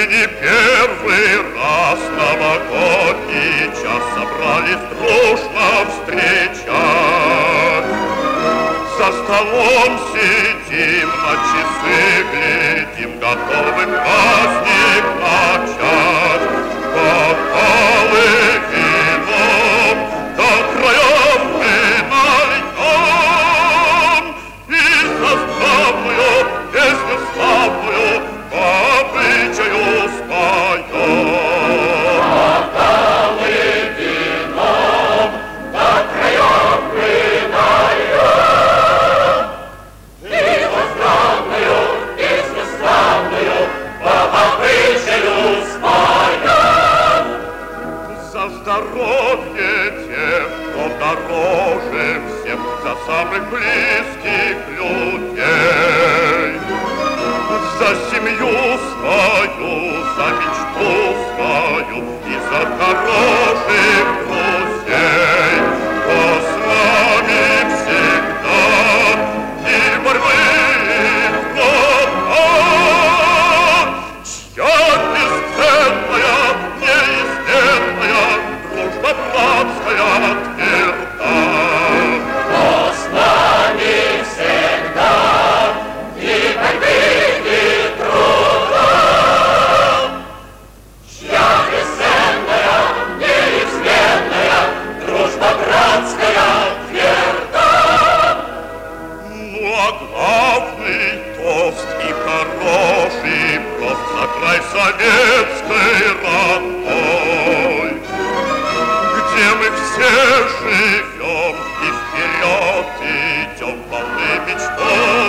не первый раз новогодний час собрались дружно встречать. За столом сидим, на часы глядим, готовы праздник начать. Бокалы вином до краев мы нальем, и заставную песню славную по обычаю споем. Бокалы вином до краев мы нальем, и заставную песню славную по обычаю споем. За здоровье тех, кто дороже всех, за самых близких людей, за семью свою, за мечту свою и за хороших друзей, кто с нами всегда и борьбы, и труда, чья бесценная, неизменная дружба братская тверда. Кто с нами всегда и борьбы, и труда, чья бесценная, неизменная дружба братская тверда. Ну а главный тост и хороший прост за край советской родной, где мы все живем и вперед идем полны мечтой.